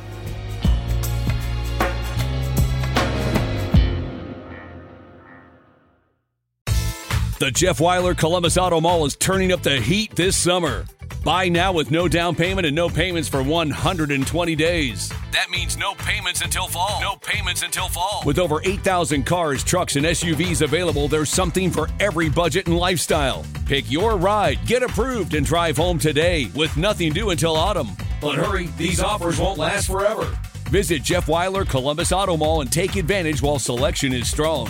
The Jeff Weiler Columbus Auto Mall is turning up the heat this summer. Buy now with no down payment and no payments for 120 days. That means no payments until fall. No payments until fall. With over 8,000 cars, trucks, and SUVs available, there's something for every budget and lifestyle. Pick your ride, get approved, and drive home today with nothing due until autumn. But hurry, these offers won't last forever. Visit Jeff Weiler Columbus Auto Mall and take advantage while selection is strong.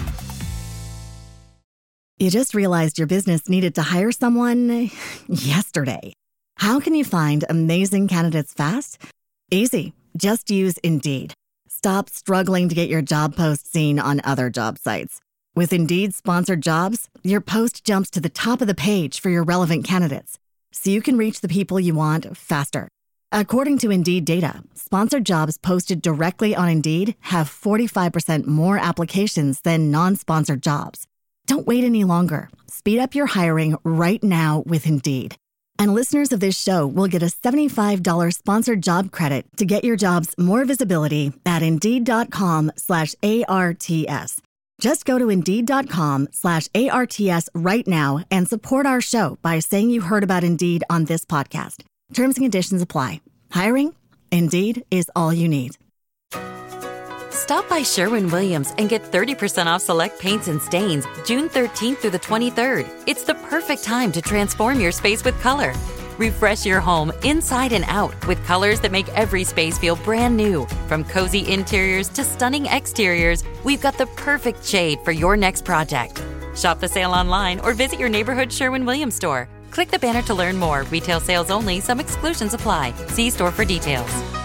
You just realized your business needed to hire someone yesterday. How can you find amazing candidates fast? Easy. Just use Indeed. Stop struggling to get your job post seen on other job sites. With Indeed sponsored jobs, your post jumps to the top of the page for your relevant candidates, so you can reach the people you want faster. According to Indeed data, sponsored jobs posted directly on Indeed have 45% more applications than non-sponsored jobs. Don't wait any longer. Speed up your hiring right now with Indeed. And listeners of this show will get a $75 sponsored job credit to get your jobs more visibility at Indeed.com/ARTS. Just go to Indeed.com/ARTS right now and support our show by saying you heard about Indeed on this podcast. Terms and conditions apply. Hiring? Indeed is all you need. Stop by Sherwin-Williams and get 30% off select paints and stains June 13th through the 23rd. It's the perfect time to transform your space with color. Refresh your home inside and out with colors that make every space feel brand new. From cozy interiors to stunning exteriors, we've got the perfect shade for your next project. Shop the sale online or visit your neighborhood Sherwin-Williams store. Click the banner to learn more. Retail sales only. Some exclusions apply. See store for details.